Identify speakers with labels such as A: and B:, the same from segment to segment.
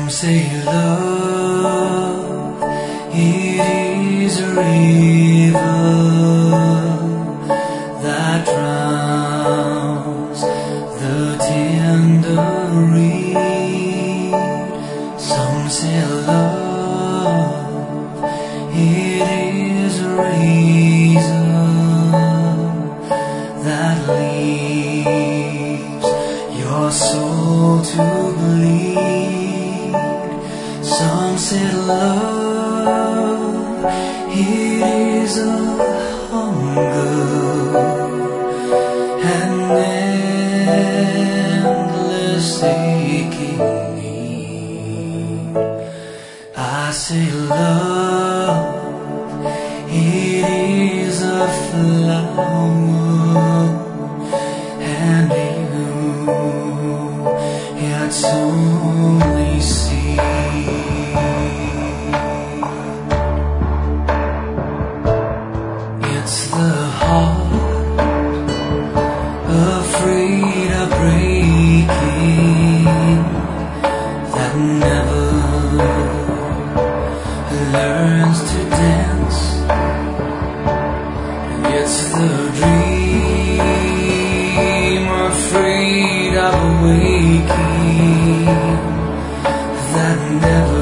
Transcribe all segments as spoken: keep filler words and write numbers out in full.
A: say love, it is a river that drowns the tender reed. Some say love, it is a razor that leaves your soul to bleed. Some said love, it is a hunger and endless aching need. I say love, it is a flower, and you, it's only seed. It's the heart afraid of breaking that never learns to dance. And it's the dream afraid of waking that never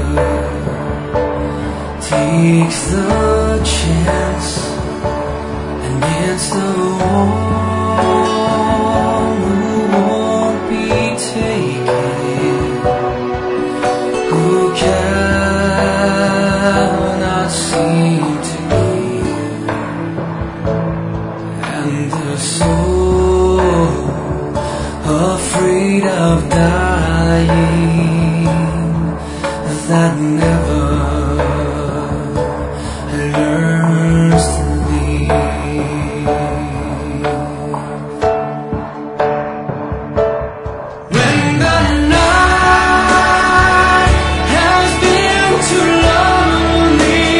A: takes the chance. And it's the one who won't be taken, who cannot seem to give. And the soul afraid of dying that never learns to leave. When the night has been too lonely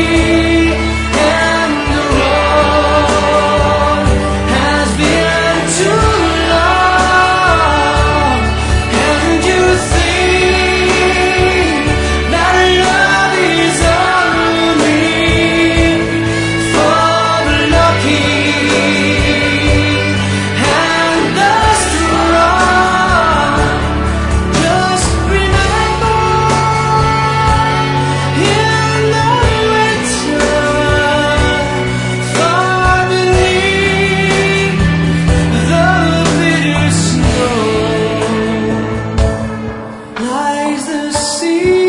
A: and the road has been too long, and you think that love is only for the lucky and the strong, just remember in the winter, far beneath the bitter snow lies the sea.